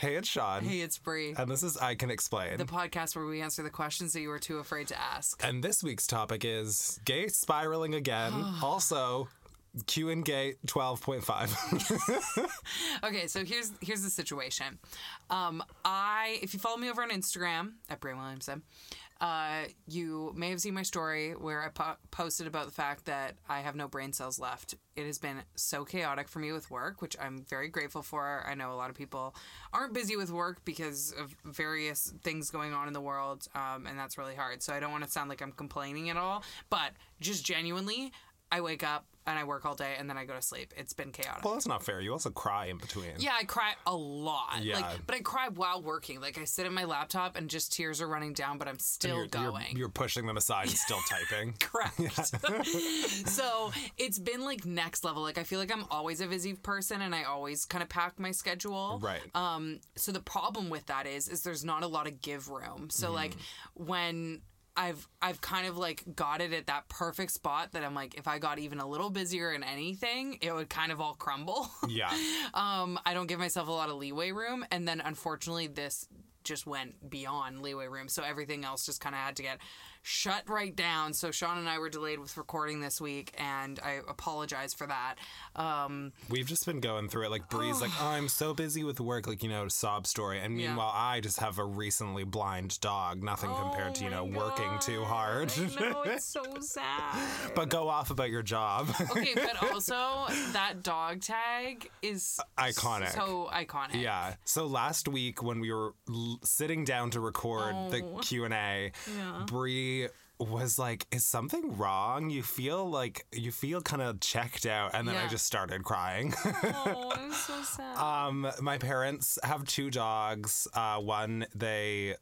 Hey, it's Sean. Hey, it's Brie. And this is I Can Explain. The podcast where we answer the questions that you were too afraid to ask. And this week's topic is gay spiraling again. Also, Q and Gay 12.5. Okay, so here's the situation. If you follow me over on Instagram at Brie Williamson, you may have seen my story where I posted about the fact that I have no brain cells left. It has been so chaotic for me with work, which I'm very grateful for. I know a lot of people aren't busy with work because of various things going on in the world, and that's really hard. So I don't want to sound like I'm complaining at all, but just genuinely, I wake up and I work all day and then I go to sleep. It's been chaotic. Well, that's not fair. You also cry in between. Yeah, I cry a lot. Yeah. But I cry while working. Like, I sit at my laptop and just tears are running down, but I'm still going. You're pushing them aside and still typing. Correct. Yeah. So it's been like next level. Like, I feel like I'm always a busy person and I always kind of pack my schedule. Right. So the problem with that is there's not a lot of give room. So like when I've kind of like got it at that perfect spot that I'm like, if I got even a little busier in anything, it would kind of all crumble. Yeah. I don't give myself a lot of leeway room. And then unfortunately this just went beyond leeway room. So everything else just kind of had to get shut right down. So Sean and I were delayed with recording this week, and I apologize for that. We've just been going through it. Like, Bree's like, oh, I'm so busy with work, like, sob story. And meanwhile, I just have a recently blind dog. Nothing compared to, working too hard. I know, it's so sad. But go off about your job. Okay, but also, that dog tag is iconic. So iconic. Yeah. So last week when we were sitting down to record the Q&A, Bree was like, is something wrong? You feel kind of checked out. And then I just started crying. Oh, I'm so sad. My parents have two dogs. One they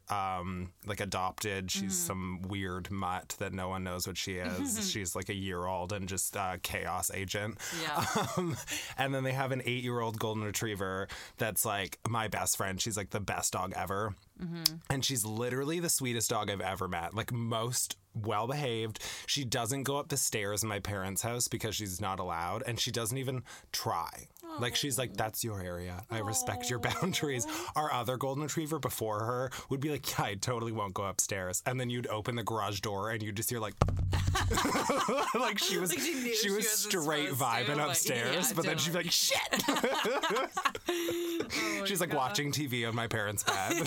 adopted. She's some weird mutt that no one knows what she is. She's like a year old and just a chaos agent. Yeah. And then they have an 8-year-old golden retriever that's like my best friend. She's like the best dog ever. And she's literally the sweetest dog I've ever met. Like, most well behaved. She doesn't go up the stairs in my parents' house because she's not allowed, and she doesn't even try. Like, she's like, that's your area. I respect your boundaries. Our other golden retriever before her would be like, yeah, I totally won't go upstairs. And then you'd open the garage door and you'd just hear like like she was straight vibing upstairs, but then she'd be like, shit. She's like watching TV on my parents' bed.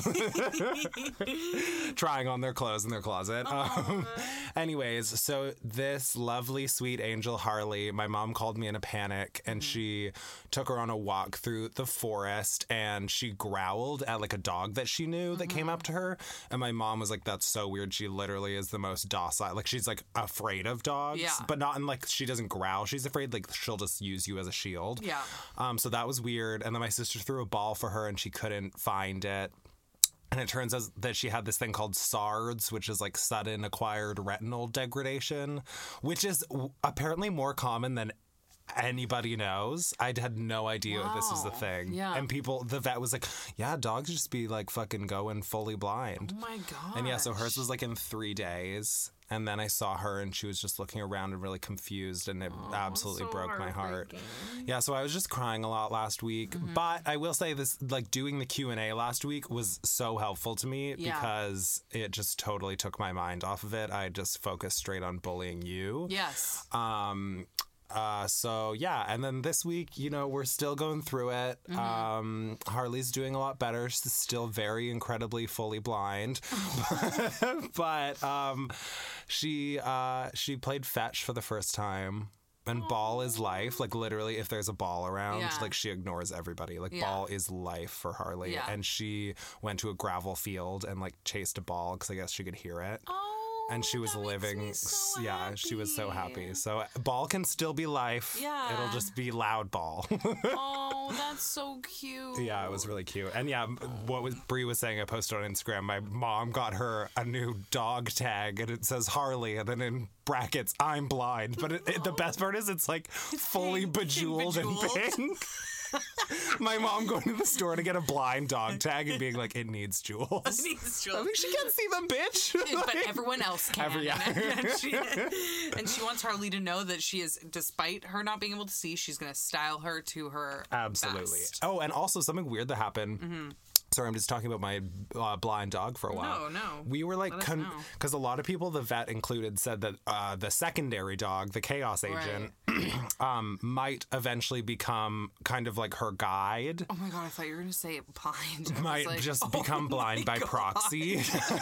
Trying on their clothes in their closet. Anyways, so this lovely, sweet angel Harley, my mom called me in a panic, and she took her on a walk through the forest, and she growled at like a dog that she knew that came up to her. And my mom was like, that's so weird. She literally is the most docile. Like, she's like afraid of dogs, but not in like, she doesn't growl. She's afraid like she'll just use you as a shield. Yeah. So that was weird. And then my sister threw a ball for her and she couldn't find it. And it turns out that she had this thing called SARDS, which is like sudden acquired retinal degradation, which is apparently more common than anybody knows. I had no idea this was a thing. Yeah. And the vet was like, yeah, dogs just be like fucking going fully blind. Oh my God. And yeah, so hers was like in 3 days. And then I saw her and she was just looking around and really confused, and it absolutely broke my heart. Yeah, so I was just crying a lot last week. But I will say this, like, doing the Q&A last week was so helpful to me because it just totally took my mind off of it. I just focused straight on bullying you. Yes. So yeah, and then this week, we're still going through it. Harley's doing a lot better. She's still very incredibly fully blind, but she played fetch for the first time. And ball is life. Like, literally, if there's a ball around, like, she ignores everybody. Like, ball is life for Harley. Yeah. And she went to a gravel field and, like, chased a ball because I guess she could hear it. And she was living, she was so happy. So ball can still be life. Yeah. It'll just be loud ball. Oh, that's so cute. Yeah, it was really cute. And yeah, Brie was saying, I posted on Instagram, my mom got her a new dog tag and it says Harley, and then in brackets, I'm blind. But the best part is it's like fully bejeweled and pink. My mom going to the store to get a blind dog tag and being like, it needs jewels. It needs jewels. I think she can't see them, bitch. But everyone else can. And she wants Harley to know that she is, despite her not being able to see, she's going to style her to her Absolutely. best. Oh, and also something weird that happened. Sorry, I'm just talking about my blind dog for a while. No. We were like, Let us know. because a lot of people, the vet included, said that the secondary dog, the chaos agent, might eventually become kind of like her guide. Oh my God, I thought you were going to say blind. I was Might like, just oh become blind by God. proxy.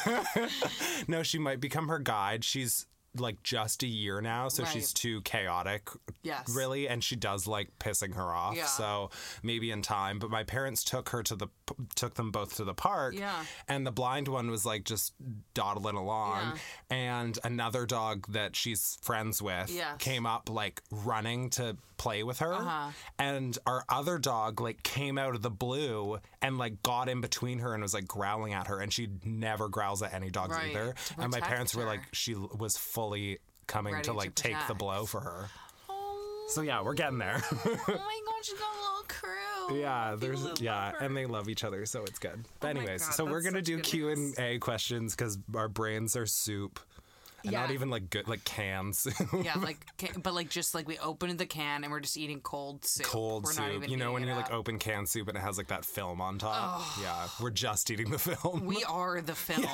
No, she might become her guide. She's like just a year now, so Right. she's too chaotic, Yes. really, and she does like pissing her off. Yeah. So maybe in time. But my parents took them both to the park. Yeah. And the blind one was like just dawdling along, Yeah. and another dog that she's friends with Yes. came up like running to play with her, Uh-huh. and our other dog like came out of the blue and like got in between her and was like growling at her, and she never growls at any dogs Right, either. to And my protect parents were her. like, she was fully coming Ready to to like take the protect. blow for her. Oh, So yeah, we're getting there. oh my God, she's got a little crew. Yeah, People there's that yeah, love her. and they love each other, so it's good. But Oh my anyways, God, so we're that's gonna such do good Q news. and A questions because our brains are soup, and not Yeah. even like good like cans. Yeah, like, but like just like we opened the can and we're just eating cold soup. Cold We're not soup. even You know when heating you it like up. open canned soup and it has like that film on top. Yeah, we're just eating the film. We are the film.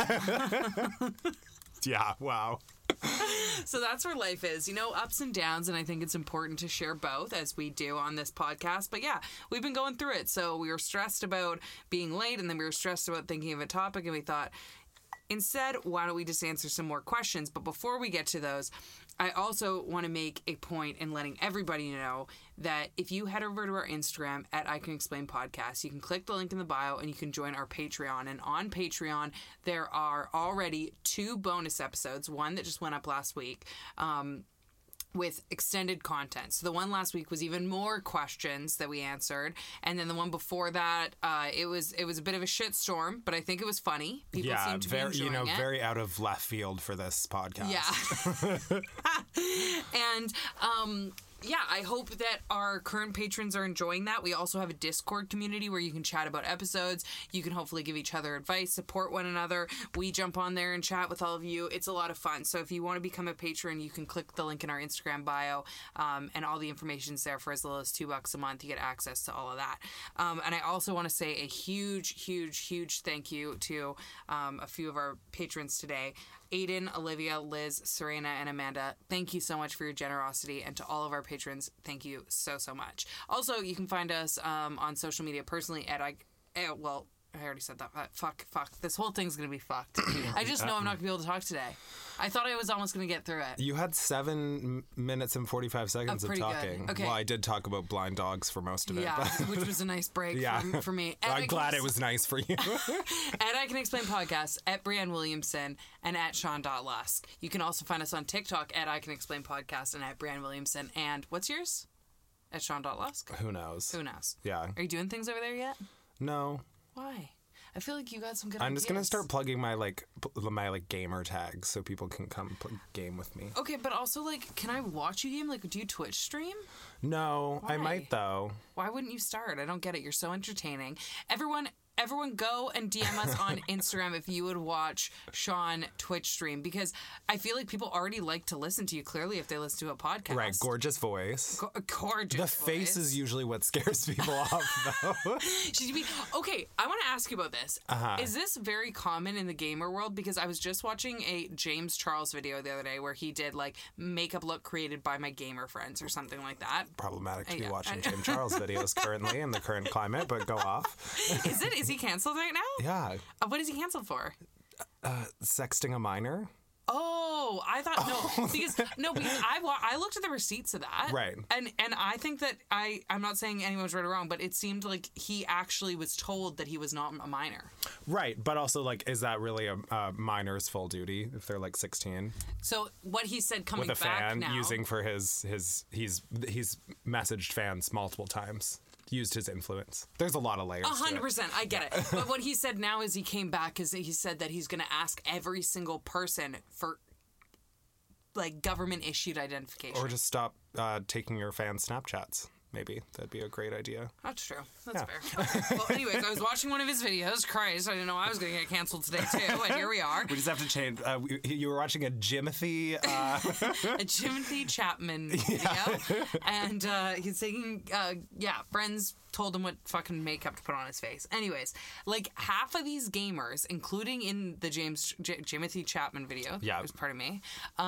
Yeah. Wow. So that's where life is, you know, ups and downs, and I think it's important to share both as we do on this podcast. But yeah, we've been going through it. So we were stressed about being late, and then we were stressed about thinking of a topic, and we thought, instead, why don't we just answer some more questions? But before we get to those, I also want to make a point in letting everybody know that if you head over to our Instagram at I Can Explain Podcast, you can click the link in the bio and you can join our Patreon. And on Patreon, there are already 2 bonus episodes, one that just went up last week, with extended content. So the one last week was even more questions that we answered, and then the one before that, it was a bit of a shitstorm, but I think it was funny. People Yeah, seem to be very enjoying it. very out of left field for this podcast. Yeah. And yeah, I hope that our current patrons are enjoying that. We also have a Discord community where you can chat about episodes. You can hopefully give each other advice, support one another. We jump on there and chat with all of you. It's a lot of fun. So if you want to become a patron, you can click the link in our Instagram bio, and all the information's there for as little as $2 a month. You get access to all of that. And I also want to say a huge thank you to a few of our patrons today. Aiden, Olivia, Liz, Serena, and Amanda, thank you so much for your generosity. And to all of our patrons, thank you so much. Also, you can find us on social media personally at well, I already said that. Fuck. This whole thing's going to be fucked. I just know I'm not going to be able to talk today. I thought I was almost going to get through it. You had 7 minutes and 45 seconds of pretty good. talking. Okay. Well, I did talk about blind dogs for most of it. Yeah, but which was a nice break Yeah. for me. And I'm glad it was nice for you. At I Can Explain Podcast, at Brianne Williamson, and at Sean.Lusk. You can also find us on TikTok at I Can Explain Podcast and at Brianne Williamson. And what's yours? At Sean.Lusk? Who knows? Who knows? Yeah. Are you doing things over there yet? No. Why? I feel like you got some good I'm ideas. just gonna start plugging my my gamer tags so people can come game with me. Okay, but also, like, can I watch you game? Like, do you Twitch stream? No, I Why? might though. Why wouldn't you start? I don't get it. You're so entertaining. Everyone go and DM us on Instagram if you would watch Sean Twitch stream, because I feel like people already like to listen to you, clearly, if they listen to a podcast. Right, gorgeous voice. Gorgeous. The face voice. is usually what scares people off, though. Okay, I want to ask you about this. Uh-huh. Is this very common in the gamer world? Because I was just watching a James Charles video the other day where he did, like, makeup look created by my gamer friends or something like that. Problematic to be Yeah. watching James Charles videos currently in the current climate, but go off. Is he canceled right now? Yeah, What is he canceled for? sexting a minor. Oh, I thought because I looked at the receipts of that, Right. And I think that I'm not saying anyone's right or wrong, but it seemed like he actually was told that he was not a minor. Right, but also like, is that really a minor's full duty if they're like 16? So what he said coming With a back fan now, using for he's messaged fans multiple times. Used his influence. There's a lot of layers. 100%, I get it. But what he said now is he came back because he said that he's going to ask every single person for, like, government issued identification. Or just stop taking your fan Snapchats. maybe that'd be a great idea. That's true. That's fair. Okay. Well, anyways, I was watching one of his videos. Christ, I didn't know I was going to get canceled today too, and here we are. We just have to change. You were watching a Jimothy. A Jimothy Chapman video, and he's saying, friends told him what fucking makeup to put on his face. Anyways, like half of these gamers, including in the Jimothy Chapman video, pardon me,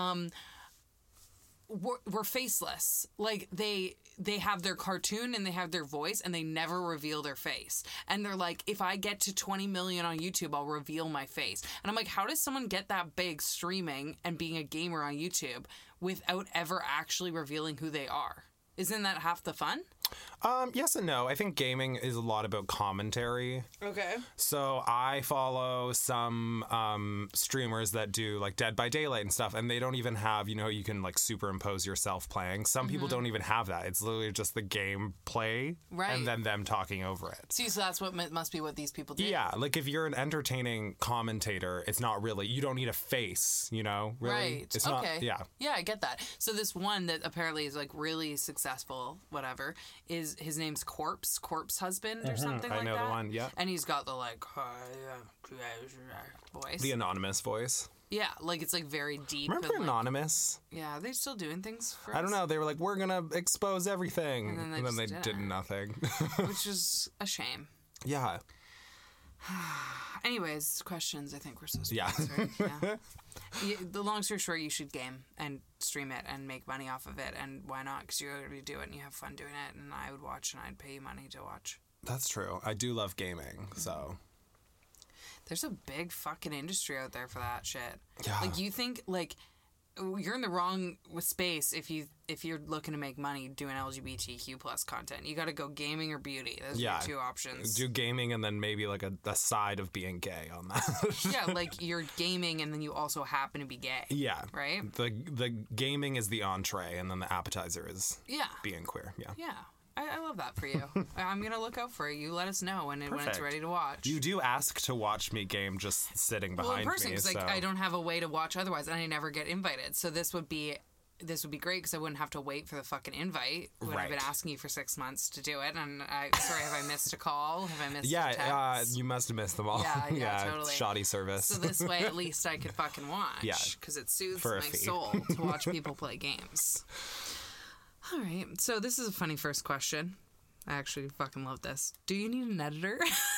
were faceless. Like they have their cartoon and they have their voice and they never reveal their face. And they're like, if I get to 20 million on YouTube, I'll reveal my face. And I'm like, how does someone get that big streaming and being a gamer on YouTube without ever actually revealing who they are? Isn't that half the fun? Yes and no. I think gaming is a lot about commentary. Okay. So I follow some streamers that do like Dead by Daylight and stuff, and they don't even have, you can like superimpose yourself playing. Some people don't even have that. It's literally just the game play and then them talking over it. See, so that's what must be what these people do. Yeah, like if you're an entertaining commentator, it's not really, you don't need a face, really. Right. It's okay. not, yeah. Yeah, I get that. So this one that apparently is like really successful, whatever, is his name's Corpse Husband or something like that. I know the one, yeah. And he's got the like voice. The anonymous voice. Yeah, like it's like very deep. Remember and, Anonymous? Yeah, are they still doing things for I don't know. They were like, we're going to expose everything. And then they did nothing. Which is a shame. Yeah. Anyways, questions I think we're supposed to Yeah. answer. Yeah. The long story short, you should game and stream it and make money off of it. And why not? Because you already do it and you have fun doing it. And I would watch and I'd pay you money to watch. That's true. I do love gaming, so. There's a big fucking industry out there for that shit. Yeah. Like, you think, like, you're in the wrong space if you're looking to make money doing LGBTQ plus content. You got to go gaming or beauty. Those are your two options. Do gaming and then maybe like a side of being gay on that. Yeah, like you're gaming and then you also happen to be gay. Yeah. Right? The gaming is the entree and then the appetizer is being queer. Yeah. Yeah. I love that for you. I'm going to look out for it. You let us know when it's ready to watch. You do ask to watch me game just sitting behind me. Well, in person, because I don't have a way to watch otherwise, and I never get invited. So this would be great because I wouldn't have to wait for the fucking invite. I've been asking you for 6 months to do it, and sorry, have I missed a call? Have I missed a text? You must have missed them all. Yeah, totally. Shoddy service. So this way, at least I could fucking watch. Yeah. Because it soothes my soul to watch people play games. All right, so this is a funny first question. I actually fucking love this. Do you need an editor?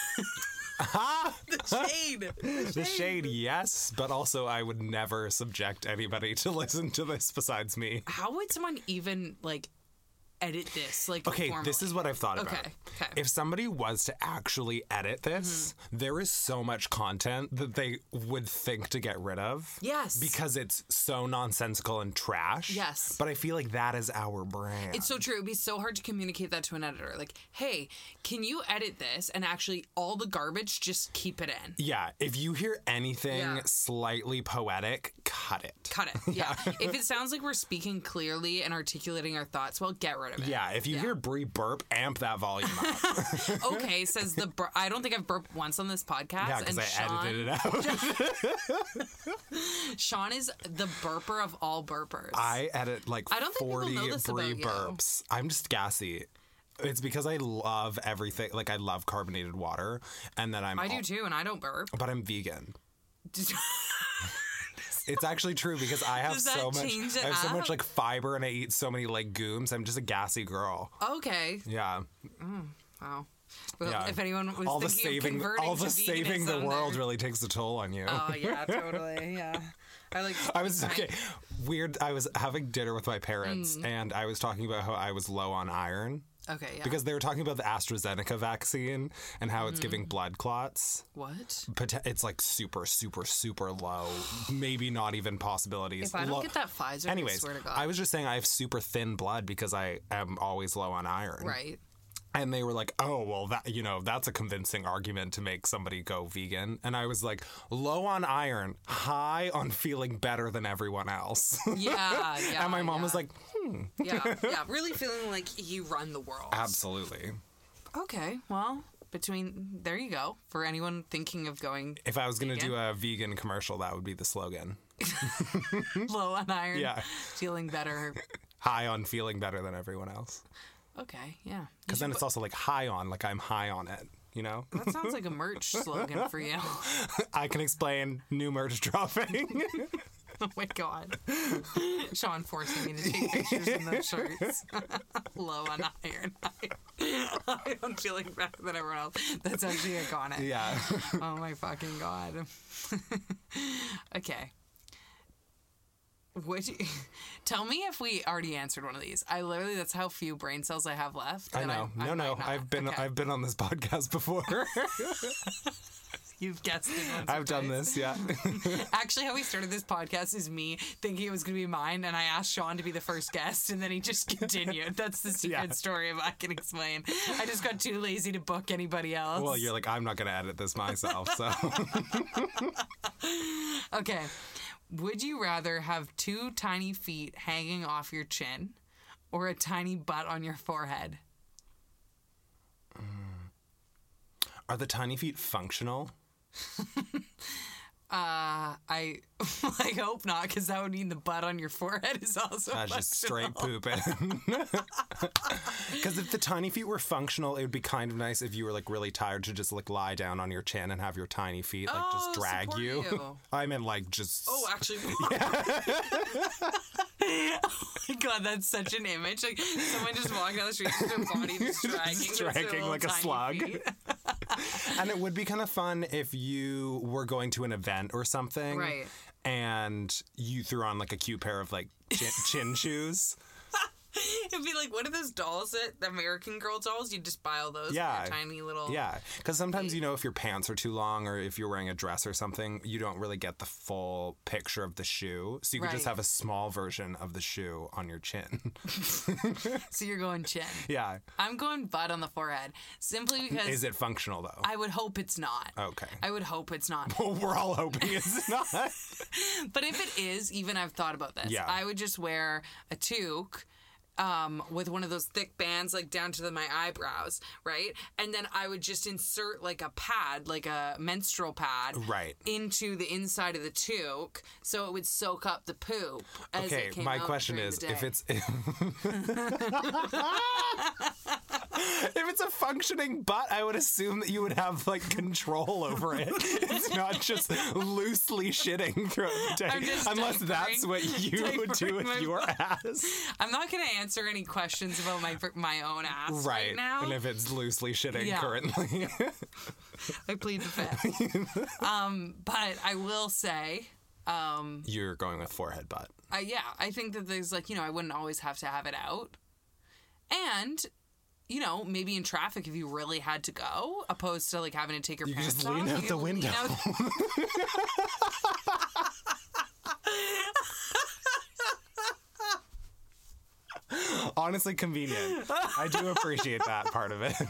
The shade. The shade, yes, but also I would never subject anybody to listen to this besides me. How would someone even, like, edit this? Like, okay, formally? This is what I've thought about. Okay. If somebody was to actually edit this, there is so much content that they would think to get rid of. Yes. Because it's so nonsensical and trash. Yes. But I feel like that is our brand. It's so true. It'd be so hard to communicate that to an editor. Like, hey, can you edit this and actually all the garbage, just keep it in? Yeah. If you hear anything slightly poetic, cut it. Cut it. Yeah. If it sounds like we're speaking clearly and articulating our thoughts, well, get rid of it. Yeah. If you hear Brie burp, amp that volume up. Okay, says I don't think I've burped once on this podcast. Yeah, because I edited it out. Sean is the burper of all burpers. I edit like I don't think 40 people know this Brie about you. burps. I'm just gassy. It's because I love everything. Like, I love carbonated water. And then I do too, and I don't burp. But I'm vegan. It's actually true because I have so much like fiber and I eat so many legumes. I'm just a gassy girl. Okay. Yeah. Wow. Well, if anyone was thinking of converting all the saving the world really takes a toll on you. Oh yeah, totally. Yeah. I was weird. I was having dinner with my parents and I was talking about how I was low on iron. Okay, yeah. Because they were talking about the AstraZeneca vaccine and how it's giving blood clots. What? It's like super, super, super low. Maybe not even possibilities. If I don't get that Pfizer, anyways, I swear to God. I was just saying I have super thin blood because I am always low on iron. Right. And they were like, oh, well, that's a convincing argument to make somebody go vegan. And I was like, low on iron, high on feeling better than everyone else. Yeah. And my mom was like, Yeah. Really feeling like you run the world. Absolutely. Okay. Well, there you go. For anyone thinking of going If I was going to do a vegan commercial, that would be the slogan. Low on iron. Yeah. Feeling better. High on feeling better than everyone else. Okay, yeah. Because then it's also like high on, like I'm high on it, you know? That sounds like a merch slogan for you. I can explain, new merch dropping. Oh my God. Sean forcing me to take pictures in those shirts. Low on iron. I don't feel like better than everyone else. That's actually iconic. Yeah. Oh my fucking God. Okay. Would you tell me if we already answered one of these? I literally, that's how few brain cells I have left. I know. No. I've been on this podcast before. You've guessed it once. I've done this, yeah. Actually, how we started this podcast is me thinking it was going to be mine, and I asked Sean to be the first guest, and then he just continued. That's the secret story of I Can Explain. I just got too lazy to book anybody else. Well, you're like, I'm not going to edit this myself, so. Okay. Would you rather have 2 tiny feet hanging off your chin or a tiny butt on your forehead? Are the tiny feet functional? I hope not, because that would mean the butt on your forehead is also That's just straight pooping. Because if the tiny feet were functional, it would be kind of nice if you were like really tired to just like lie down on your chin and have your tiny feet like just drag you. I meant like just. Oh, actually. Oh my God, that's such an image. Like someone just walking down the street with their body just dragging like a slug. And it would be kind of fun if you were going to an event or something. Right. And you threw on like a cute pair of like chin shoes. It'd be like, what are those dolls that the American Girl dolls? You just buy all those. Yeah. Tiny little. Yeah. Because sometimes, you know, if your pants are too long or if you're wearing a dress or something, you don't really get the full picture of the shoe. So you could just have a small version of the shoe on your chin. So you're going chin. Yeah. I'm going butt on the forehead. Simply because. Is it functional though? I would hope it's not. Okay. I would hope it's not. Well, we're all hoping it's not. But if it is, even I've thought about this. Yeah. I would just wear a toque. With one of those thick bands like down to my eyebrows, right? And then I would just insert like a pad, like a menstrual pad, right, into the inside of the toque, so it would soak up the poop. As okay, it came my out question is, if it's if it's a functioning butt, I would assume that you would have like control over it. It's not just loosely shitting throughout the day, unless that's what you would do with your ass. I'm not going to answer any questions about my own ass right now. And if it's loosely shitting currently. I plead the fifth. But I will say... you're going with forehead butt. Yeah, I think that there's like, you know, I wouldn't always have to have it out. And... you know, maybe in traffic if you really had to go, opposed to like having to take your pants off. You just lean out the window. Honestly, convenient. I do appreciate that part of it.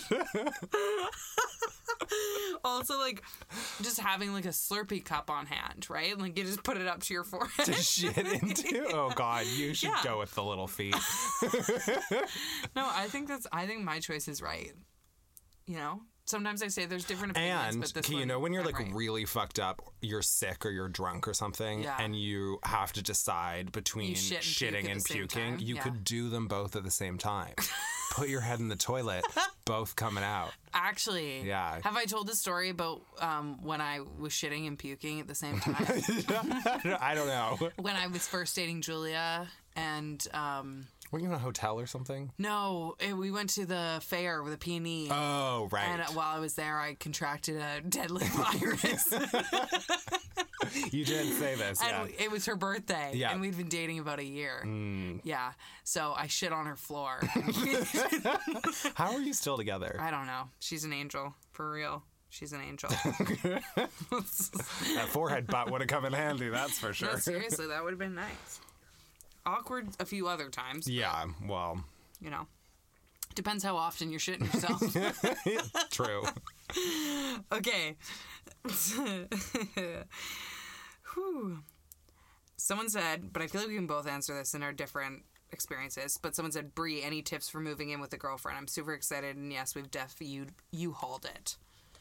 Also, like, just having like a Slurpee cup on hand, right? Like, you just put it up to your forehead to shit into. Oh God, you should go with the little feet. No, I think my choice is right. You know, sometimes I say there's different opinions, and but this you know, when you're like right. really fucked up, you're sick or you're drunk or something, and you have to decide between shitting and puking, you could do them both at the same time. Put your head in the toilet, both coming out. Actually, have I told the story about when I was shitting and puking at the same time? I don't know. When I was first dating Julia and... were you in a hotel or something? No, we went to the fair with a P&E. Oh, right. And while I was there, I contracted a deadly virus. You didn't say this, and it was her birthday, and we'd been dating about a year. Yeah, so I shit on her floor. How are you still together? I don't know. She's an angel, for real. She's an angel. That forehead butt would have come in handy, that's for sure. No, seriously, that would have been nice. Awkward a few other times. Yeah, well. You know. Depends how often you're shitting yourself. True. Okay. Whew. Someone said, but I feel like we can both answer this in our different experiences, but someone said, Brie, any tips for moving in with a girlfriend? I'm super excited, and yes, we've you hauled it.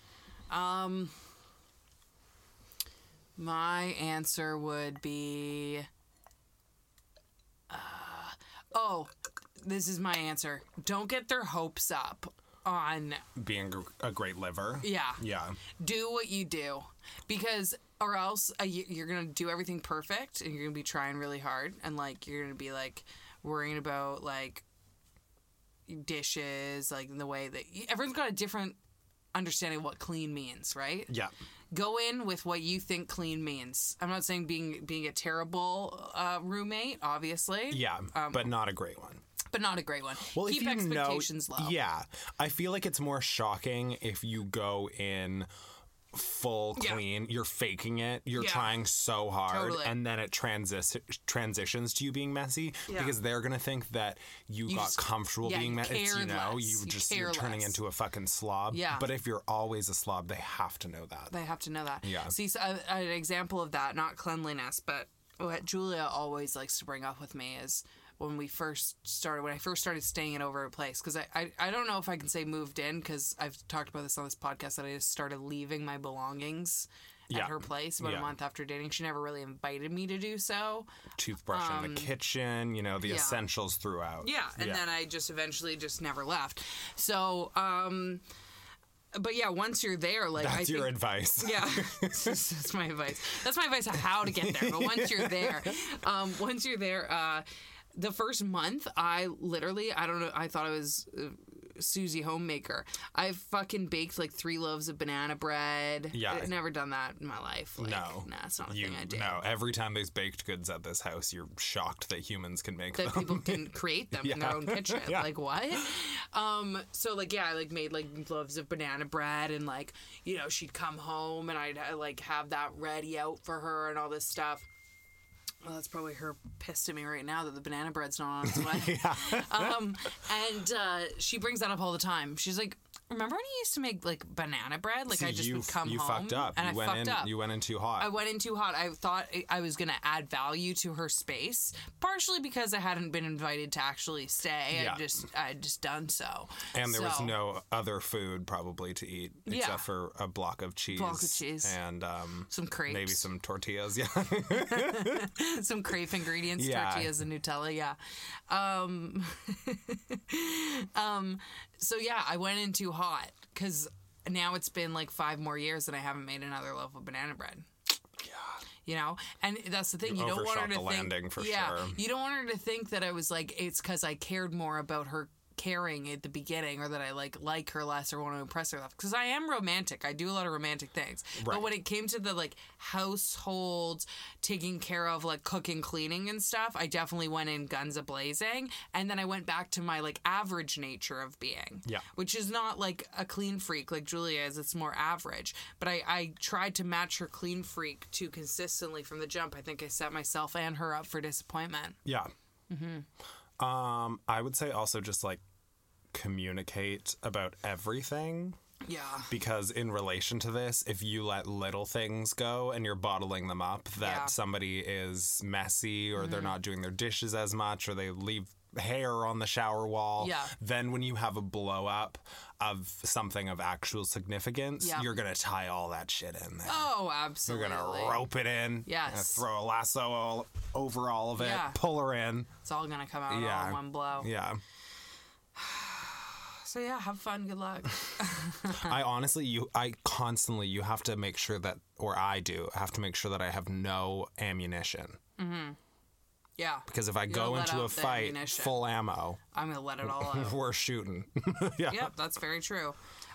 My answer would be... this is my answer. Don't get their hopes up on Being a great liver. Yeah. Yeah. Do what you do, because or else you're gonna do everything perfect, and you're gonna be trying really hard, and like you're gonna be like worrying about like dishes, like in the way that everyone's got a different understanding of what clean means, right? Yeah. Go in with what you think clean means. I'm not saying being a terrible roommate, obviously. Yeah, but not a great one. But not a great one. Well, Keep if you expectations know, low. Yeah. I feel like it's more shocking if you go in full clean, you're faking it, you're trying so hard, Totally. and then it transitions to you being messy, because they're gonna think that you got just- comfortable being messy. cared less. You're turning less. into a fucking slob. Yeah. But if you're always a slob, they have to know that. They have to know that. Yeah. See, so, an example of that, not cleanliness, but what Julia always likes to bring up with me is when I first started staying at over a place, because I don't know if I can say moved in, because I've talked about this on this podcast, that I just started leaving my belongings at her place about a month after dating. She never really invited me to do so. Toothbrush in the kitchen, the essentials throughout. Yeah, and then I just eventually just never left. So, but yeah, once you're there, like That's your advice. Yeah, that's my advice. That's my advice on how to get there. But once you're there, the first month, I don't know, I thought I was Susie Homemaker. I fucking baked like 3 loaves of banana bread. Yeah. I've never done that in my life. Like, No. Nah, it's not a thing I do. No, every time there's baked goods at this house, you're shocked that humans can make That them. people can create them in their own kitchen. Yeah. Like, what? So, like, yeah, I, like, made, like, loaves of banana bread, and, like, she'd come home, and I'd, like, have that ready out for her and all this stuff. Well, that's probably her pissed at me right now that the banana bread's not on its way. And she brings that up all the time. She's like, remember when you used to make, like, banana bread? Like, See, I just would come you home. fucked up. And You I went fucked in. up. You went in too hot. I went in too hot. I thought I was going to add value to her space, partially because I hadn't been invited to actually stay. Yeah. I'd just done so. And there was no other food probably to eat except for a block of cheese. And some crepes. maybe some tortillas. Yeah. Some crepe ingredients, tortillas and Nutella, yeah. So yeah, I went in too hot because now it's been like 5 more years and I haven't made another loaf of banana bread. Yeah. And that's the thing. You don't want her to think. Landing for sure. You don't want her to think that I was like, it's because I cared more about her caring at the beginning, or that I like her less or want to impress her less, because I am romantic. I do a lot of romantic things. Right. But when it came to the like household taking care of, like cooking, cleaning and stuff, I definitely went in guns a-blazing, and then I went back to my like average nature of being, which is not like a clean freak like Julia is. It's more average, but I tried to match her clean freak too consistently from the jump. I think I set myself and her up for disappointment. I would say also just like communicate about everything. Yeah. Because in relation to this, if you let little things go and you're bottling them up, that somebody is messy or they're not doing their dishes as much, or they leave hair on the shower wall, then when you have a blow up of something of actual significance, you're going to tie all that shit in there. Oh, absolutely. You're going to rope it in. Yes. Throw a lasso all over all of it. Pull her in. It's all going to come out all in one blow. Yeah. So yeah, have fun. Good luck. I constantly, you have to make sure that, or I have to make sure that I have no ammunition. Mm-hmm. Yeah. Because if I go into a fight full ammo, I'm going to let it all out. We're shooting. Yep, that's very true.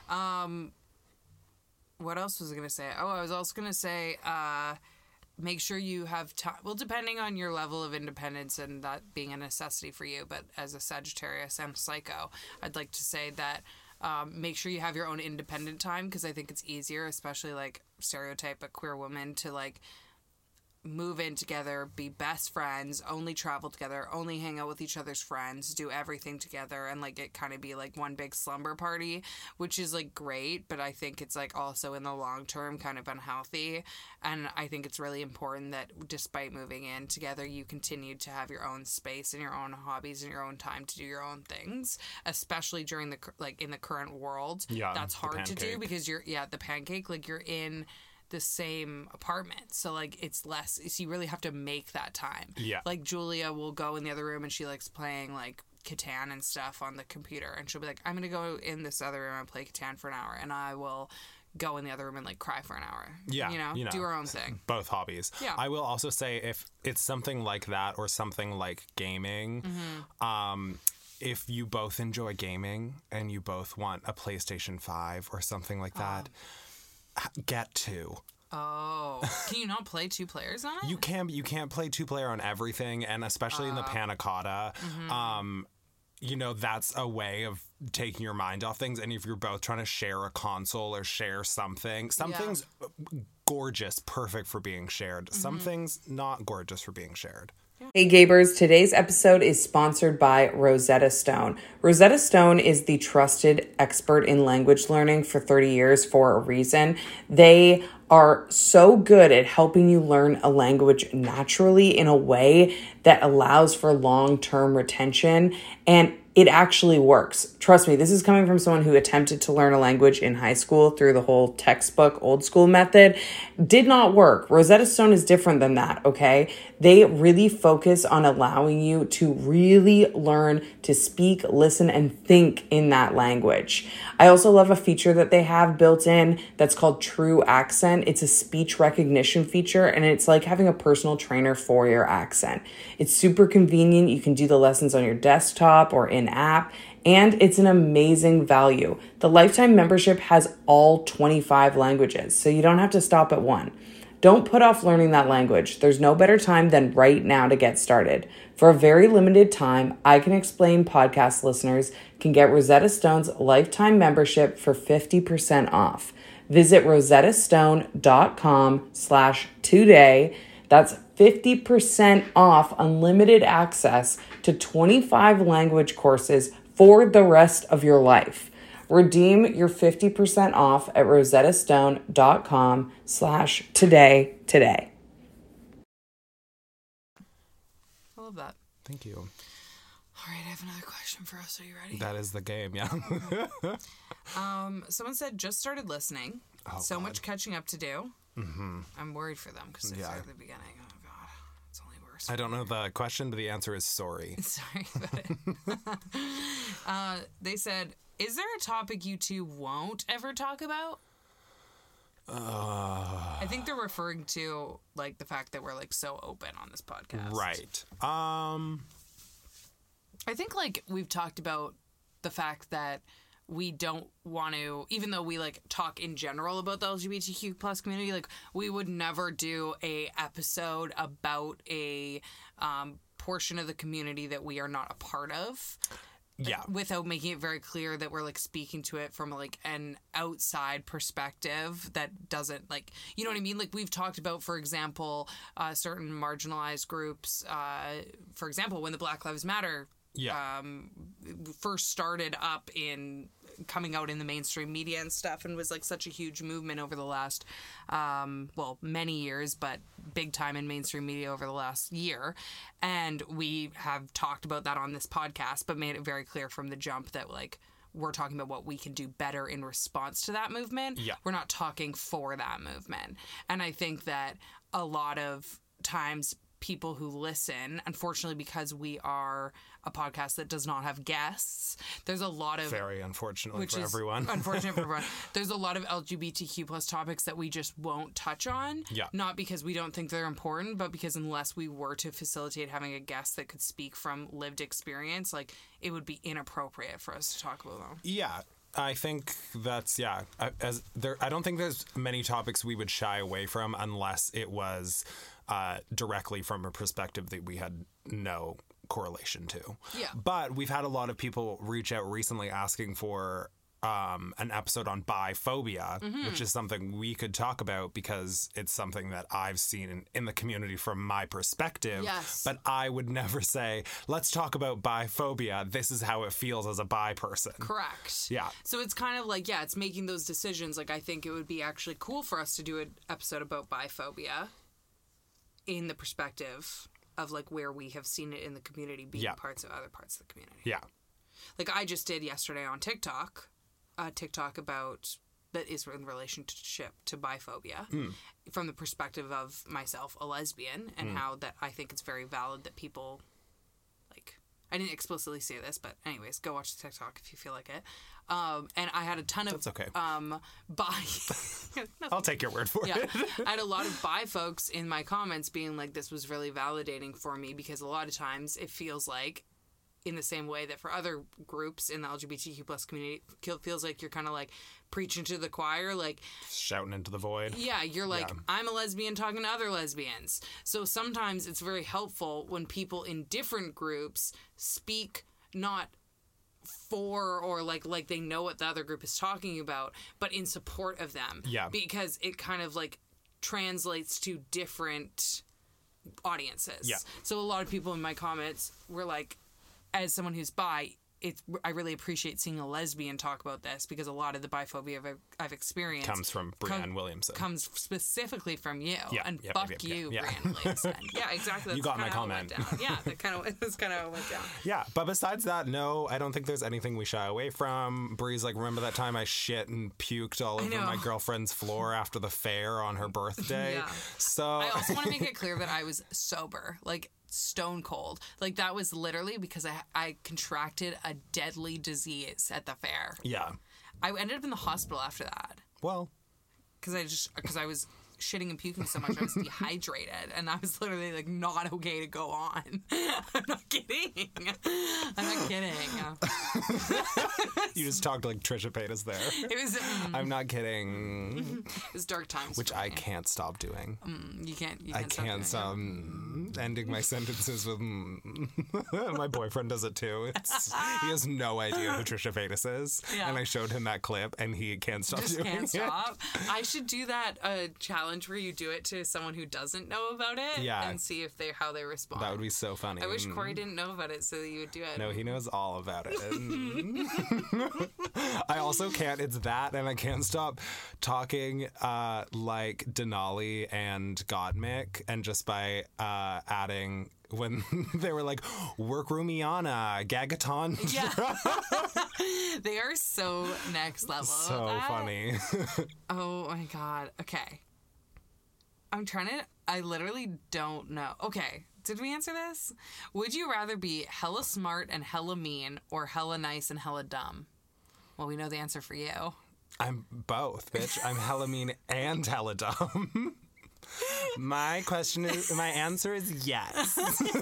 What else was I going to say? Oh, I was also going to say, make sure you have time. Well, depending on your level of independence and that being a necessity for you, but as a Sagittarius and psycho, I'd like to say that make sure you have your own independent time, because I think it's easier, especially like stereotype a queer woman, to like move in together, be best friends, only travel together, only hang out with each other's friends, do everything together, and like it kind of be like one big slumber party, which is like great, but I think it's like also in the long term kind of unhealthy. And I think it's really important that despite moving in together, you continue to have your own space and your own hobbies and your own time to do your own things, especially during the like in the current world. That's hard to do because you're the pancake, like you're in the same apartment, so like it's less, so you really have to make that time. Like Julia will go in the other room and she likes playing like Catan and stuff on the computer, and she'll be like, I'm gonna go in this other room and play Catan for an hour, and I will go in the other room and like cry for an hour. Yeah, do her own thing. Both hobbies. Yeah. I will also say, if it's something like that or something like gaming, if you both enjoy gaming and you both want a PlayStation 5 or something like that, get two. Oh, can you not play 2 players on it? You can, but you can't play 2-player on everything, and especially in the Panna Cotta. That's a way of taking your mind off things. And if you're both trying to share a console or share something, some things gorgeous, perfect for being shared. Some things not gorgeous for being shared. Hey Gabers, today's episode is sponsored by Rosetta Stone. Rosetta Stone is the trusted expert in language learning for 30 years for a reason. They are so good at helping you learn a language naturally in a way that allows for long-term retention, and it actually works. Trust me, this is coming from someone who attempted to learn a language in high school through the whole textbook, old school method. Did not work. Rosetta Stone is different than that, okay? They really focus on allowing you to really learn to speak, listen, and think in that language. I also love a feature that they have built in that's called True Accent. It's a speech recognition feature, and it's like having a personal trainer for your accent. It's super convenient. You can do the lessons on your desktop or in app, and it's an amazing value. The lifetime membership has all 25 languages, so you don't have to stop at one. Don't put off learning that language. There's no better time than right now to get started. For a very limited time, I Can Explain podcast listeners can get Rosetta Stone's lifetime membership for 50% off. Visit rosettastone.com/today. That's 50% off unlimited access to 25 language courses for the rest of your life. Redeem your 50% off at rosettastone.com/today today. I love that. Thank you. All right, I have another question for us. Are you ready? That is the game, yeah. Someone said just started listening. God. Much catching up to do. I'm worried for them because they started at the beginning. Oh God, it's only worse. I don't know the question, but the answer is sorry. Sorry about it. They said, is there a topic you two won't ever talk about? I think they're referring to like the fact that we're like so open on this podcast. Right. I think like we've talked about the fact that we don't want to, even though we like talk in general about the LGBTQ plus community, like we would never do a episode about a portion of the community that we are not a part of. Yeah. Without making it very clear that we're like speaking to it from like an outside perspective that doesn't like, you know what I mean? Like we've talked about, for example, certain marginalized groups, for example, when the Black Lives Matter first started up in coming out in the mainstream media and stuff, and was like such a huge movement over the last many years, but big time in mainstream media over the last year. And we have talked about that on this podcast, but made it very clear from the jump that like we're talking about what we can do better in response to that movement. We're not talking for that movement. And I think that a lot of times people who listen, unfortunately, because we are a podcast that does not have guests, there's a lot of very unfortunately for everyone. Unfortunate for everyone. There's a lot of LGBTQ plus topics that we just won't touch on. Not because we don't think they're important, but because unless we were to facilitate having a guest that could speak from lived experience, like it would be inappropriate for us to talk about them. Yeah. I think that's, I don't think there's many topics we would shy away from unless it was directly from a perspective that we had no correlation to. But we've had a lot of people reach out recently asking for an episode on biphobia, which is something we could talk about because it's something that I've seen in the community from my perspective. But I would never say, let's talk about biphobia. This is how it feels as a bi person. Correct. Yeah. So it's kind of like, it's making those decisions. Like, I think it would be actually cool for us to do an episode about biphobia in the perspective of like where we have seen it in the community being parts of other parts of the community. Like I just did yesterday on TikTok, a TikTok about that is in relationship to biphobia from the perspective of myself, a lesbian, and how that I think it's very valid that people like I didn't explicitly say this, but anyways, go watch the TikTok if you feel like it. And I had a ton of That's okay. bi. I'll take your word for Yeah, it. I had a lot of bi folks in my comments being like, this was really validating for me, because a lot of times it feels like, in the same way that for other groups in the LGBTQ plus community, it feels like you're kind of like preaching to the choir, like Shouting into the void. yeah, you're like, Yeah. I'm a lesbian talking to other lesbians. So sometimes it's very helpful when people in different groups speak not for or like they know what the other group is talking about, but in support of them. Yeah. Because it kind of like translates to different audiences. Yeah. So a lot of people in my comments were like, as someone who's bi, I really appreciate seeing a lesbian talk about this, because a lot of the biphobia I've experienced Comes from Brianne Williamson. comes specifically from you. Yeah, And yeah, fuck yeah, you, yeah. Brianne Williamson. Yeah, exactly. That's You got my kinda how it went comment. down. Yeah, that's kind of how it went down. Yeah, but besides that, no, I don't think there's anything we shy away from. Bree's like, remember that time I shit and puked all over know. my girlfriend's floor after the fair on her birthday? Yeah. So I also want to make it clear that I was sober, like stone cold. Like that was literally because I contracted a deadly disease at the fair. yeah. I ended up in the hospital after that Well, because I was shitting and puking so much. I was dehydrated, and I was literally like not okay to go on. I'm not kidding. I'm not kidding. you just talked like Trisha Paytas there. It was I'm not kidding. it was dark times. Which for I me. can't stop doing. You can't. I stop doing can't it. stop ending my sentences with My boyfriend does it too. He has no idea who Trisha Paytas is. Yeah. And I showed him that clip and he can't stop Just doing can't it. stop. I should do that challenge where you do it to someone who doesn't know about it, Yeah. and see if how they respond. That would be so funny. I wish Corey didn't know about it so that you would do it. No, he knows all about it. I also can't. It's that, and I can't stop talking like Denali and Gottmik, and just by adding when they were like Workroomiana, Gagaton. Yeah. They are so next level. So That- funny. Oh my god. Okay. I literally don't know. Okay. Did we answer this? Would you rather be hella smart and hella mean, or hella nice and hella dumb? Well, we know the answer for you. I'm both, bitch. I'm hella mean and hella dumb. My answer is yes.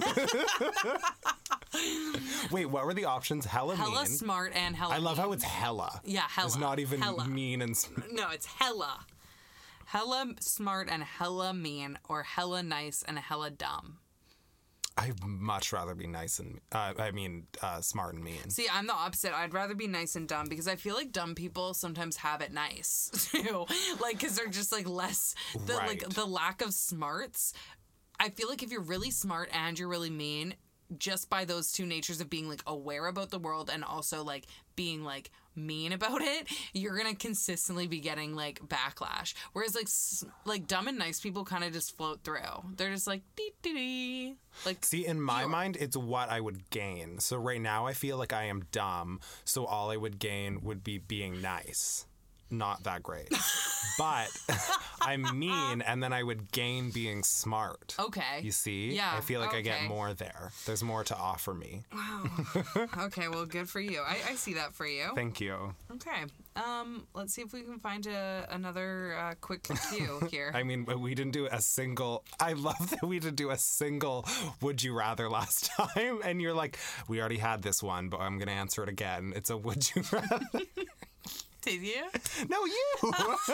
Wait, what were the options? Hella Hella mean. smart and hella I love mean. how it's hella. Yeah, hella. It's not even Hella. mean and. No, it's hella. Hella smart and hella mean, or hella nice and hella dumb. I'd much rather be nice and smart and mean. See, I'm the opposite. I'd rather be nice and dumb, because I feel like dumb people sometimes have it nice too. Like, because they're just like less Right. the lack of smarts. I feel like if you're really smart and you're really mean, just by those two natures of being like aware about the world and also like being like mean about it, you're gonna consistently be getting like backlash. Whereas like dumb and nice people kind of just float through. They're just like dee dee dee. Like, See, in my mind, it's what I would gain. So right now, I feel like I am dumb. So all I would gain would be being nice. Not that great. But I'm mean, and then I would gain being smart. okay. You see? Yeah, I feel like I get okay. more there. There's more to offer me. Okay, well, good for you. I see that for you. Thank you. Okay. Let's see if we can find another quick cue here. I mean, we didn't do a single. I love that we didn't do a single would you rather last time. And you're like, we already had this one, but I'm going to answer it again. It's a would you rather. Did you? No, you.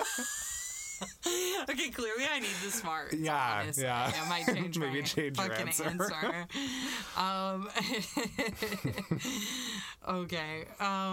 Okay, clearly I need the smarts. Yeah, honestly. yeah. I might change Maybe my change your fucking answer. Okay.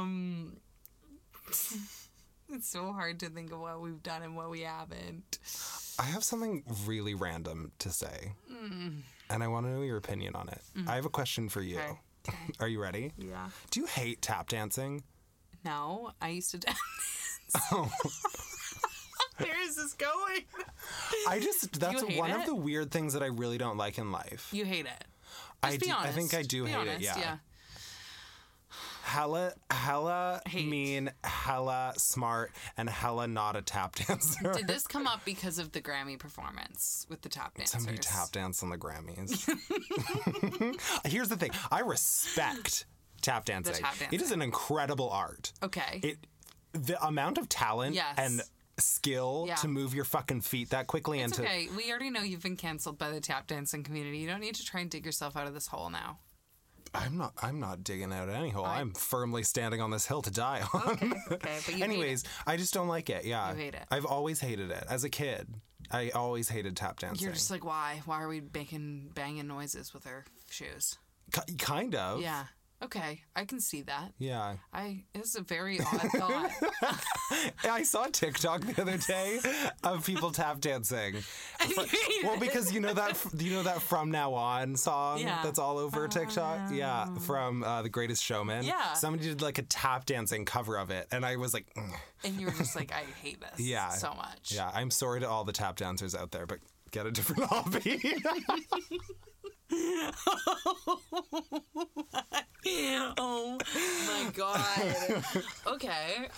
It's so hard to think of what we've done and what we haven't. I have something really random to say. And I want to know your opinion on it. I have a question for you. Okay. Are you ready? Yeah. Do you hate tap dancing? No, I used to dance. Oh. Where is this going? That's hate one of it? the weird things that I really don't like in life. You hate it. I Just be do, honest. I think I do Be hate honest, it, yeah. hella Hate. mean, hella smart, and hella not a tap dancer. Did this come up because of the Grammy performance with the tap dancers? Somebody tap dance on the Grammys. Here's the thing. I respect tap dancing. It is an incredible art. Okay. The amount of talent Yes. and skill to move your fucking feet that quickly It's and to okay. We already know you've been canceled by the tap dancing community. You don't need to try and dig yourself out of this hole now. I'm not digging out any hole. I'm firmly standing on this hill to die on. Okay, but you Anyways, I just don't like it. Yeah. You hate it. I've always hated it. As a kid, I always hated tap dancing. You're just like, why? Why are we making banging noises with our shoes? Kind of. Yeah. Okay, I can see that. Yeah. It's a very odd thought. I saw a TikTok the other day of people tap dancing. Well, because you know that From Now On song that's all over TikTok? Yeah, from The Greatest Showman. Yeah. Somebody did like a tap dancing cover of it, and I was like, And you were just like, I hate this so much. Yeah, I'm sorry to all the tap dancers out there, but get a different hobby. Oh my god. Okay.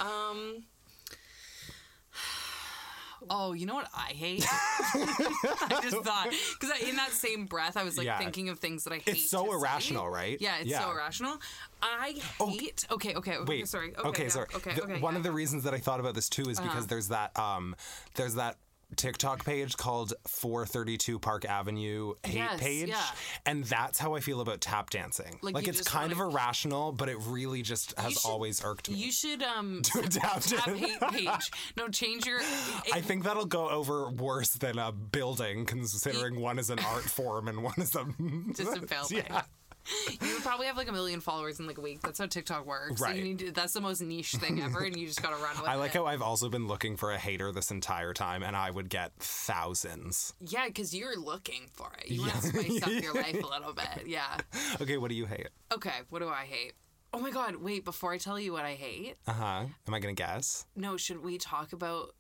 Oh, you know what I hate? I just thought, because in that same breath, I was like thinking of things that I hate. It's so irrational, right? Yeah, it's so irrational. I hate. Okay. Wait. Sorry. Sorry. One of the reasons that I thought about this too is because there's that TikTok page called 432 Park Avenue hate page, and that's how I feel about tap dancing. Like it's kind of irrational, but it really just has always irked me. You should do a tap hate page. No, change your. I think that'll go over worse than a building, considering one is an art form and one is just a fail thing. Yeah. You would probably have like 1 million followers in like a week. That's how TikTok works. Right. So you need to, that's the most niche thing ever, and you just gotta run with it. I like how I've also been looking for a hater this entire time, and I would get thousands. Yeah, because you're looking for it. You want to spice up your life a little bit. Yeah. Okay, what do you hate? Okay, what do I hate? Oh my god, wait, before I tell you what I hate. Am I gonna guess? No, should we talk about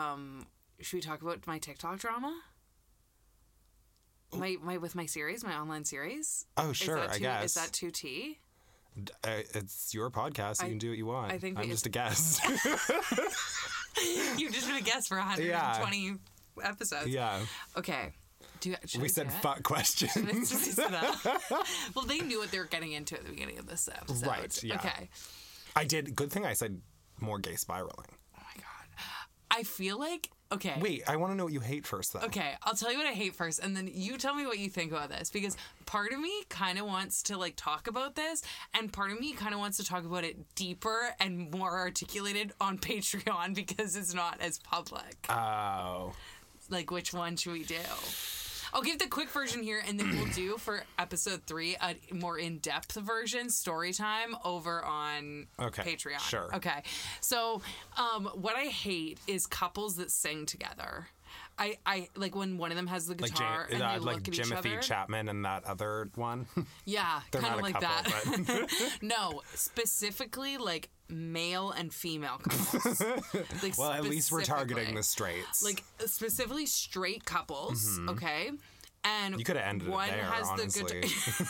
my TikTok drama? My series, my online series. Oh, sure, I guess. Is that too tea? It's your podcast. You can do what you want. I think I'm just a guest. You've just been a guest for 120 episodes. Yeah. Okay. We said fuck questions. Well, they knew what they were getting into at the beginning of this episode. Right, yeah. Okay. I did. Good thing I said more gay spiraling. Oh my god. I feel like... Okay. Wait, I want to know what you hate first, though. Okay, I'll tell you what I hate first, and then you tell me what you think about this, because part of me kind of wants to, like, talk about this, and part of me kind of wants to talk about it deeper and more articulated on Patreon, because it's not as public. Oh. Like, which one should we do? I'll give the quick version here, and then we'll do for episode 3 a more in-depth version, story time, over on Patreon. Sure. Okay. So, what I hate is couples that sing together. I like when one of them has the guitar and they look at each other. Timothy Chapman and that other one. Yeah, kind of like couple, that. But... No, specifically like male and female couples. Like, well, at least we're targeting the straights. Like specifically straight couples, okay? And you could have ended it there, honestly.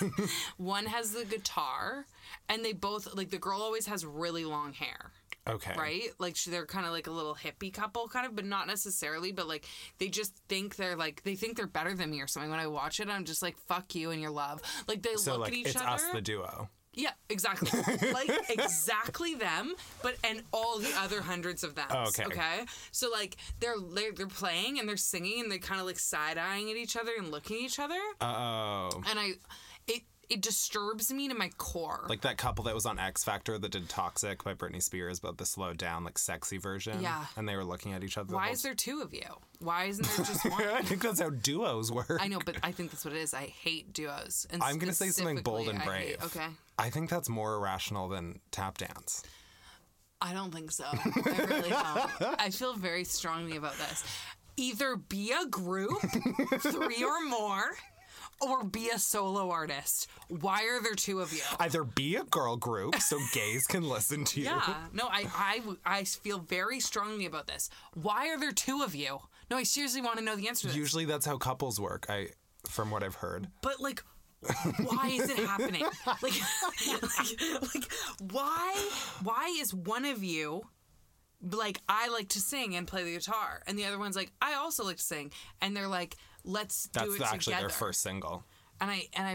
One has the guitar, and they both, like, the girl always has really long hair. Okay. Right? Like, they're kind of like a little hippie couple, kind of, but not necessarily, but, like, they just think they think they're better than me or something. When I watch it, I'm just like, fuck you and your love. Like, they look at each other. So, like, it's us, the duo. Yeah, exactly. Like, exactly them, and all the other hundreds of them. Oh, okay. Okay? So, like, they're playing and they're singing and they're kind of, like, side-eyeing at each other and looking at each other. Oh. And it disturbs me to my core. Like that couple that was on X Factor that did Toxic by Britney Spears, but the slowed down, like, sexy version. Yeah. And they were looking at each other. Why is there two of you? Why isn't there just one? I think that's how duos work. I know, but I think that's what it is. I hate duos. And I'm going to say something bold and brave. Okay. I think that's more irrational than tap dance. I don't think so. I really don't. I feel very strongly about this. Either be a group, 3 or more, or be a solo artist. Why are there 2 of you? Either be a girl group so gays can listen to you. Yeah. No, I feel very strongly about this. Why are there 2 of you? No, I seriously want to know the answer to this. Usually that's how couples work, from what I've heard. But, like, why is it happening? Like, why is one of you like, I like to sing and play the guitar, and the other one's like, I also like to sing, and they're like, let's do it together. That's actually their first single. And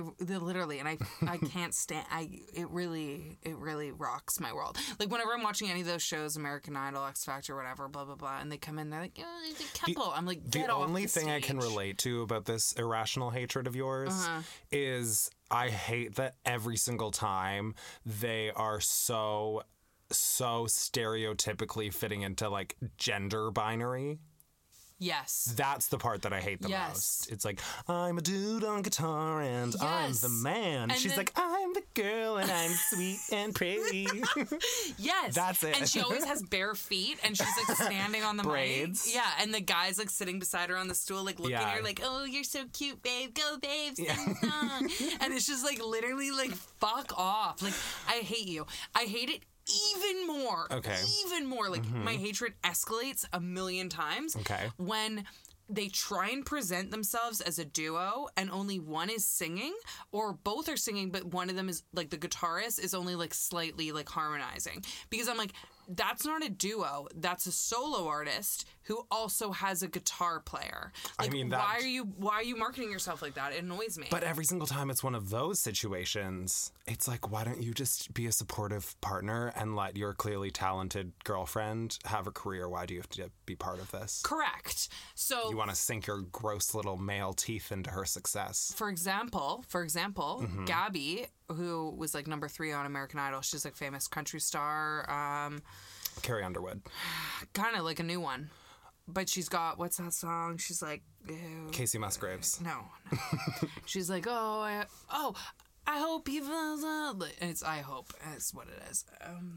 I can't stand. It really rocks my world. Like, whenever I'm watching any of those shows, American Idol, X Factor, whatever, blah blah blah, and they come in, they're like, oh, there's a couple. I'm like, get off the only thing I can stage. relate to about this irrational hatred of yours is I hate that every single time they are so stereotypically fitting into like gender binary. Yes. That's the part that I hate the Yes. most. It's like, I'm a dude on guitar and I'm Yes. the man. And She's then- like, I'm the girl and I'm sweet and pretty. Yes. That's it. And she always has bare feet, and she's like standing on the Braids. mic. Yeah, and the guy's like sitting beside her on the stool, like looking at her like, oh, you're so cute, babe. Go, babe. Sing a song. And it's just like literally like, fuck off. Like, I hate you. I hate it even more. Okay. Even more. Like, my hatred escalates a million times. Okay. When they try and present themselves as a duo and only one is singing, or both are singing but one of them is like, the guitarist is only like slightly like harmonizing, because I'm like, that's not a duo, that's a solo artist who also has a guitar player. Like, I mean, why are you marketing yourself like that? It annoys me. But every single time it's one of those situations, it's like, why don't you just be a supportive partner and let your clearly talented girlfriend have a career? Why do you have to be part of this? Correct. So You want to sink your gross little male teeth into her success. for example, Gabby, who was like number 3 on American Idol, she's like famous country star, Carrie Underwood. kind of like a new one. But she's got, what's that song? She's like, ew. Casey Musgraves. No. She's like, I hope you feel. It's I hope. That's what it is.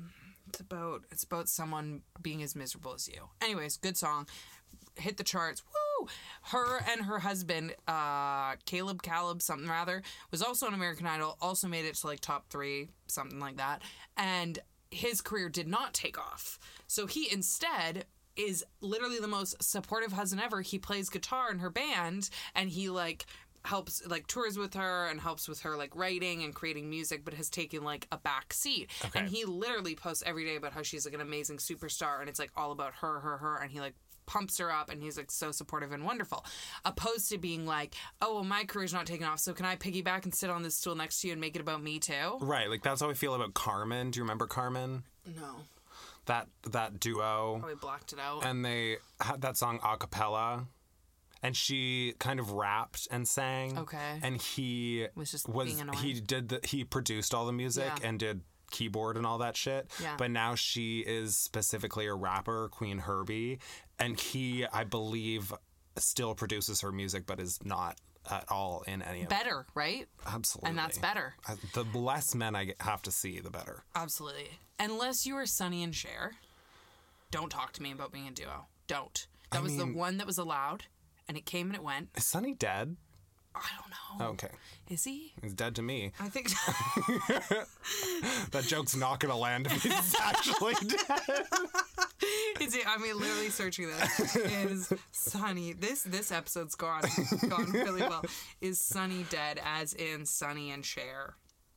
It's about someone being as miserable as you. Anyways, good song. Hit the charts. Woo! Her and her husband, Caleb something rather, was also on American Idol. Also made it to like top 3, something like that. And his career did not take off. So he instead is literally the most supportive husband ever. He plays guitar in her band, and he like helps, like tours with her and helps with her like writing and creating music, but has taken like a back seat. Okay. And he literally posts every day about how she's like an amazing superstar, and it's like all about her, and he like pumps her up, and he's like so supportive and wonderful, opposed to being like, oh, well, my career's not taking off, so can I piggyback and sit on this stool next to you and make it about me too? Right, like that's how I feel about Carmen. Do you remember Carmen? No. That duo. Probably blocked it out. And they had that song a cappella, and she kind of rapped and sang. Okay. And he Was just being annoying. he produced all the music Yeah. and did keyboard and all that shit. Yeah. But now she is specifically a rapper, Queen Herbie, and he, I believe, still produces her music, but is not at all in any of it. Better, right? Absolutely. And that's better. The less men I have to see, the better. Absolutely. Unless you are Sonny and Cher, don't talk to me about being a duo. Don't. That was the one that was allowed, and it came and it went. Is Sonny dead? I don't know. Okay. Is he? He's dead to me. I think That joke's not going to land if he's actually dead. Is he? I mean, literally searching this is Sonny. This episode's gone really well. Is Sonny dead? As in Sonny and Cher.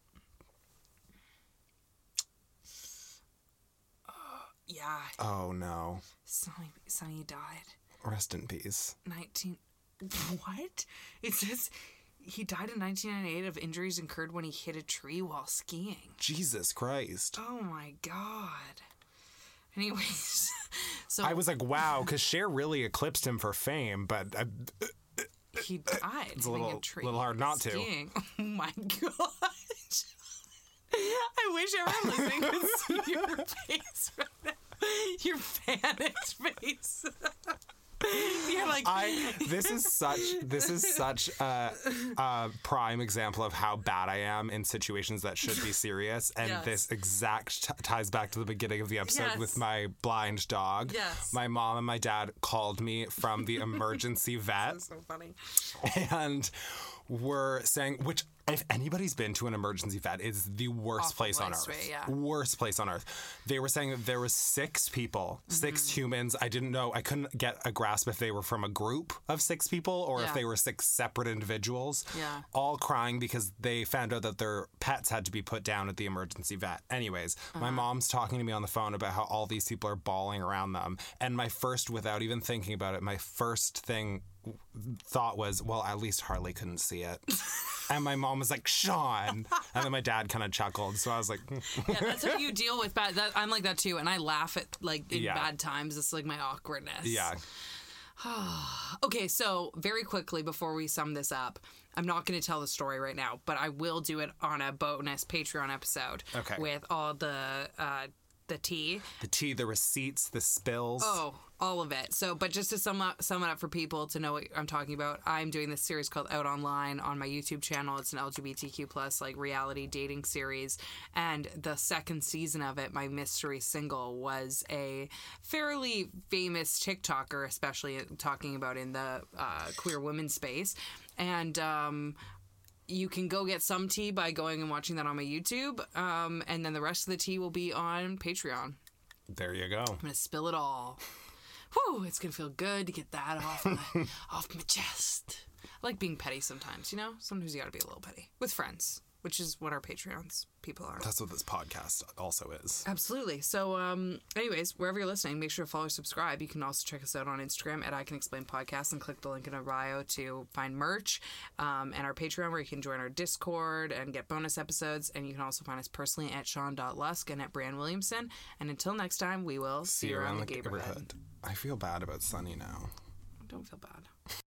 Yeah. Oh, no. Sonny died. Rest in peace. What? It says he died in 1998 of injuries incurred when he hit a tree while skiing. Jesus Christ. Oh my god. Anyways, so I was like, wow, because Cher really eclipsed him for fame, but he died. It's a little hard not to. skiing. Oh my gosh. I wish everyone listening could see your face right now. Your panicked face. You're like, this is such a prime example of how bad I am in situations that should be serious, and Yes. this exact ties back to the beginning of the episode Yes. with my blind dog. Yes. My mom and my dad called me from the emergency vet. so funny. And were saying, which If anybody's been to an emergency vet, it's the worst Awful place on place, earth. right, yeah. Worst place on earth. They were saying that there was 6 people, 6 humans. I didn't know. I couldn't get a grasp if they were from a group of 6 people or if Yeah. they were 6 separate individuals. Yeah. All crying because they found out that their pets had to be put down at the emergency vet. Anyways, my mom's talking to me on the phone about how all these people are bawling around them. And my first, without even thinking about it, my first thought was, well, at least Harley couldn't see it. And my mom was like, Sean. And then my dad kind of chuckled. So I was like, Yeah, that's how you deal with bad. I'm like that too, and I laugh at like in Yeah. bad times. It's like my awkwardness. yeah. Okay, so very quickly before we sum this up, I'm not going to tell the story right now, but I will do it on a bonus Patreon episode. Okay. With all the tea. The tea, the receipts, the spills. Oh, all of it. So, but just to sum it up for people to know what I'm talking about, I'm doing this series called Out Online on my YouTube channel. It's an LGBTQ plus like reality dating series, and the second season of it, my mystery single, was a fairly famous TikToker, especially talking about in the queer women space, and you can go get some tea by going and watching that on my YouTube, and then the rest of the tea will be on Patreon. There you go. I'm gonna spill it all. Whew, it's gonna feel good to get that off my chest. I like being petty sometimes, you know? Sometimes you gotta be a little petty. With friends, which is what our Patreons people are. That's what this podcast also is. Absolutely. So, anyways, wherever you're listening, make sure to follow, subscribe. You can also check us out on Instagram at I Can Explain Podcast and click the link in our bio to find merch, and our Patreon where you can join our Discord and get bonus episodes. And you can also find us personally at Sean.Lusk and at Bran Williamson. And until next time, we will see you around the neighborhood. I feel bad about Sunny now. Don't feel bad.